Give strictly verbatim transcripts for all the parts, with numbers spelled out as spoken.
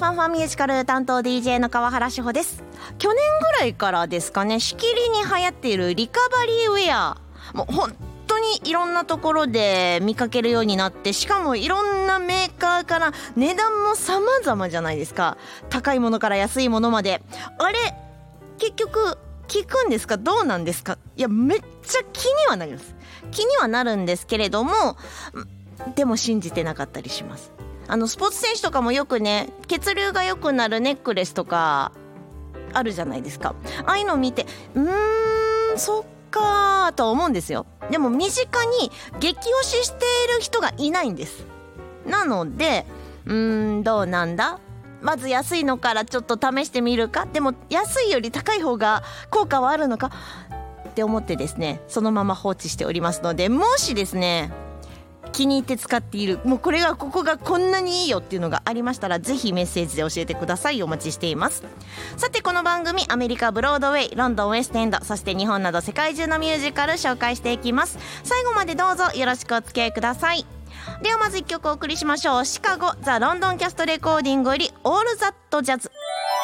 ファンファンミュージカル担当 ディージェー の川原志保です。去年ぐらいからですかね、しきりに流行っているリカバリーウェア、もう本当にいろんなところで見かけるようになって、しかもいろんなメーカーから値段も様々じゃないですか。高いものから安いものまで。あれ結局効くんですか、どうなんですか。いや、めっちゃ気にはなります。気にはなるんですけれども、でも信じてなかったりします。あのスポーツ選手とかもよくね、血流が良くなるネックレスとかあるじゃないですか。ああいうのを見て、うーんそっかーとは思うんですよ。でも身近に激推ししている人がいないんです。なのでうーんどうなんだ、まず安いのからちょっと試してみるか、でも安いより高い方が効果はあるのかって思ってですね、そのまま放置しておりますので、もしですね気に入って使っている、もうこれがここがこんなにいいよっていうのがありましたら、ぜひメッセージで教えてください。お待ちしています。さてこの番組、アメリカブロードウェイ、ロンドンウェストエンド、そして日本など世界中のミュージカル紹介していきます。最後までどうぞよろしくお付き合いください。ではまずいっきょくお送りしましょう。シカゴザ・ロンドンキャストレコーディングよりオールザットジャズ。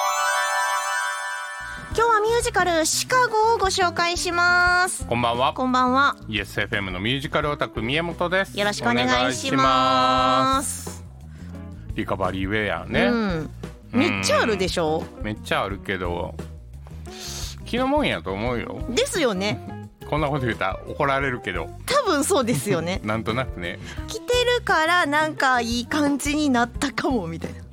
今日はミュージカルシカゴをご紹介します。 こんばんは。 こんばんは。 イエスエフエム のミュージカルオタク宮本です。 よろしくお願いします。 リカバリーウェアね、 うん、めっちゃあるでしょ。 めっちゃあるけど気のもんやと思うよ。 ですよね。 こんなこと言うたら怒られるけど多分そうですよね。 なんとなくね、 着てるからなんかいい感じになったかもみたいな、 うん、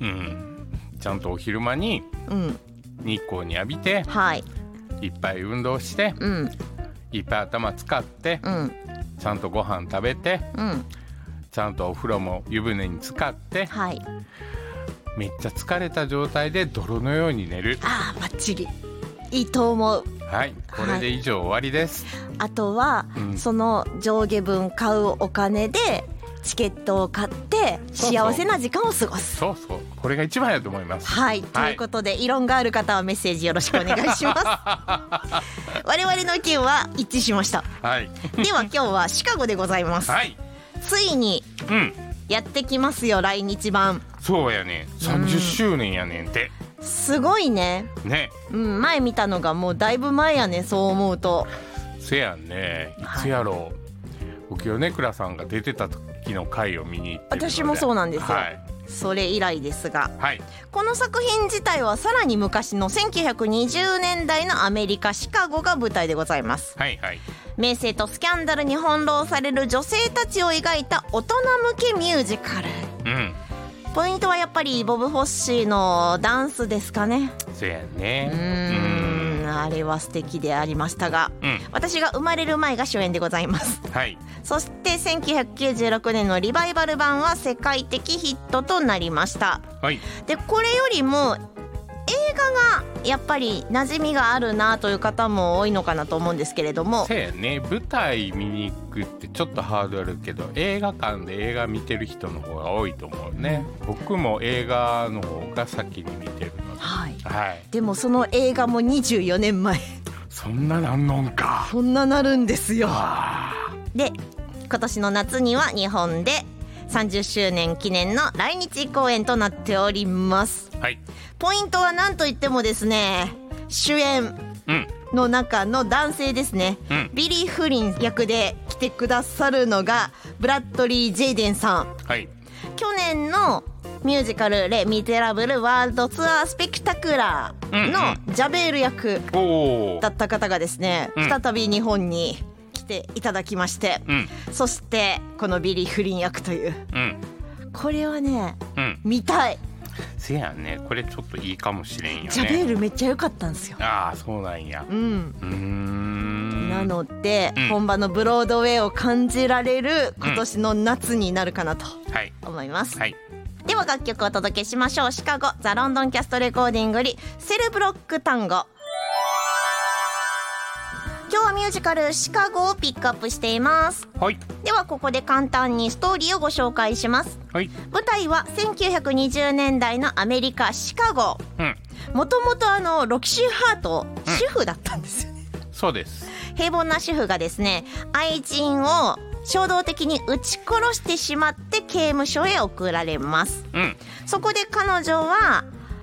ちゃんとお昼間に日光に浴びて、 うん、はい、 いっぱい運動して、うん、いっぱい頭使って、うん、ちゃんとご飯食べて、うん、ちゃんとお風呂も湯船に浸かって、はい、めっちゃ疲れた状態で泥のように寝る。 あーバッチリいいと思う。 はい、これで以上終わりです、はい、 あとは、うん、その上下分買うお金でチケットを買って幸せな時間を過ごす。 そうそう、これが一番やと思います。 はい、ということで、はい、異論がある方はメッセージよろしくお願いします我々の意見は一致しました、はい、では今日はシカゴでございます、はい、ついにやってきますよ、来日版。 そうやね、さんじゅっしゅうねんやねんて、 うん、すごいね。ね、うん、前見たのがもうだいぶ前やね、そう思うと。 せやんね、いつやろう、はい、僕よねくらさんが出てた時の回を見に行ってるので。 私もそうなんですよ、はい、それ以来ですが、はい、この作品自体はさらに昔のせんきゅうひゃくにじゅうねんだいのアメリカシカゴが舞台でございます、はいはい、名声とスキャンダルに翻弄される女性たちを描いた大人向けミュージカル、うん、ポイントはやっぱりボブ・フォッシーのダンスですかね。 そうやね、 うーん、あれは素敵でありましたが、うん、私が生まれる前が初演でございます、はい、そしてせんきゅうひゃくきゅうじゅうろくねんのリバイバル版は世界的ヒットとなりました、はい、でこれよりも映画がやっぱり馴染みがあるなという方も多いのかなと思うんですけれども。 そうやね、舞台見に行くってちょっとハードルあるけど、映画館で映画見てる人の方が多いと思うね。僕も映画の方が先に見てるので、はいはい、 でもその映画もにじゅうよねんまえ。 そんななんのんか。 そんななるんですよ。で今年の夏には日本でさんじゅっしゅうねん記念の来日公演となっております、はい、ポイントは何といってもですね、主演の中の男性ですね、うん、ビリー・フリン役で来てくださるのがブラッドリー・ジェイデンさん、はい、去年のミュージカルレ・ミゼラブル・ワールドツアースペクタクラーのジャベール役だった方がですね、うん、再び日本にていただきまして、うん、そしてこのビリー・フリン役という、うん、これはね、うん、見たい。 せやね、これちょっといいかもしれんよね。 ジャベールめっちゃ良かったんですよ。 ああ、そうなんや、うん、うーんなので、うん、本場のブロードウェイを感じられる今年の夏になるかなと思います、うん、はい、では楽曲をお届けしましょう。シカゴザ・ロンドンキャストレコーディングよりセルブロックタンゴ。今日はミュージカルシカゴをピックアップしています、はい、ではここで簡単にストーリーをご紹介します、はい、舞台はせんきゅうひゃくにじゅうねんだいのアメリカシカゴ。もともとあのロキシー・ハート、うん、主婦だったんですよね。 そうです。 平凡な主婦がですね、愛人を衝動的に撃ち殺してしまって刑務所へ送られます、うん、そこで彼女は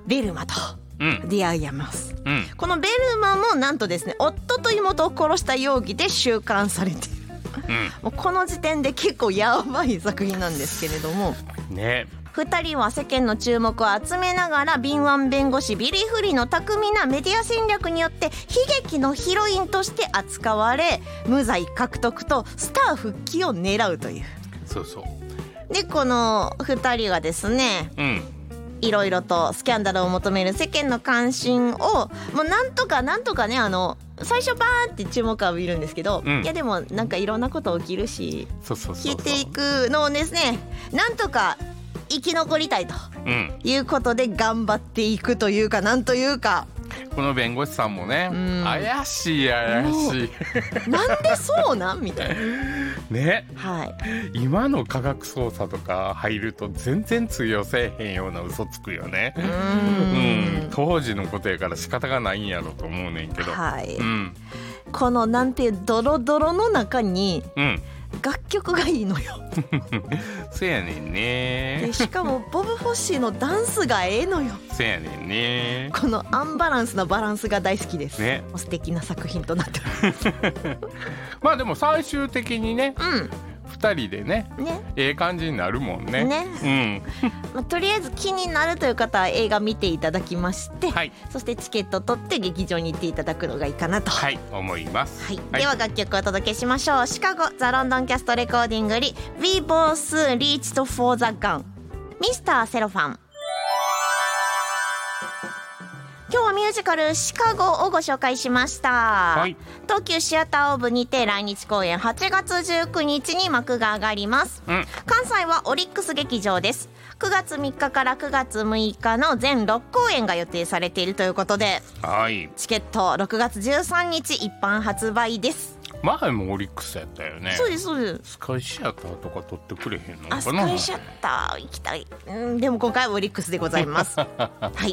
ベルマと出会います、 うん、 このベルマもなんとですね夫と妹を殺した容疑で収監されている、うん、もうこの時点で結構やばい作品なんですけれどもね。 ふたりは世間の注目を集めながら敏腕弁護士ビリー・フリーの巧みなメディア戦略によって悲劇のヒロインとして扱われ無罪獲得とスター復帰を狙うという。 そうそうでこのふたりがですね、うんいろいろとスキャンダルを求める世間の関心をもうなんとかなんとかねあの最初バーンって注目を浴びるんですけど、うん、いやでもなんかいろんなこと起きるし消えていくのをですねなんとか生き残りたいということで頑張っていくというかなんというかこの弁護士さんもね、うん、怪しい怪しいなんでそうなんみたいなね、 はい、 今の科学捜査とか入ると全然通用せえへんような嘘つくよね。うん、うん、当時のことやから仕方がないんやろと思うねんけど、 はいうん、 このなんていうドロドロの中に、 うん楽曲がいいのよそうやねんね。 でしかもボブ・フォッシーのダンスがええのよ。 そうやねんね。 このアンバランスなバランスが大好きです、 ね、 素敵な作品となっておりますまあでも最終的にね、 うんふたりでね、 ねええ感じになるもんね。 ね、うんまあ、とりあえず気になるという方は映画見ていただきまして、 はい、 そしてチケット取って劇場に行っていただくのがいいかなと、 はい、思います、 はいはい、では楽曲をお届けしましょう。シカゴザ・ロンドンキャストレコーディングより We both reached for the gun ミスターセロファン。今日はミュージカルシカゴをご紹介しました、はい、東急シアターオーブにて来日公演はちがつじゅうくにちに幕が上がります、うん、関西はオリックス劇場です。くがつみっかからくがつむいかの全ろっこうえんが予定されているということで、 はい、 チケットろくがつじゅうさんにち一般発売です。 前もオリックスやったよね。 そうですそうです。 スカイシアターとか取ってくれへんのかな。 あスカイシアター行きたい、うん、でも今回はオリックスでございますはい、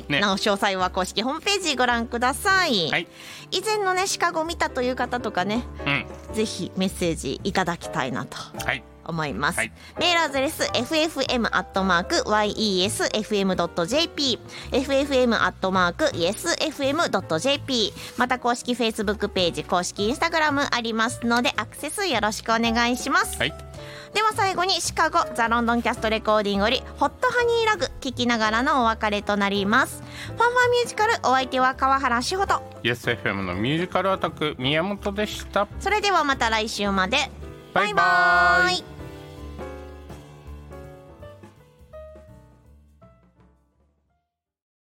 ね、なお詳細は公式ホームページご覧ください、はい、以前のねシカゴ見たという方とかね、うん、ぜひメッセージいただきたいなと、はい思います、はい、メールアドレス エフエフエムアットマークワイイーエスエフエムドットジェーピー エフエフエムアットマークイエスエフエムドットジェーピー また公式 Facebook ページ公式 Instagram ありますのでアクセスよろしくお願いします、はい、では最後にシカゴザ・ロンドンキャストレコーディングよりホットハニーラグ聴きながらのお別れとなります。ファンファンミュージカルお相手は川原志穂とイエスエフエム のミュージカルアタック宮本でした。 それではまた来週までバイバーイ。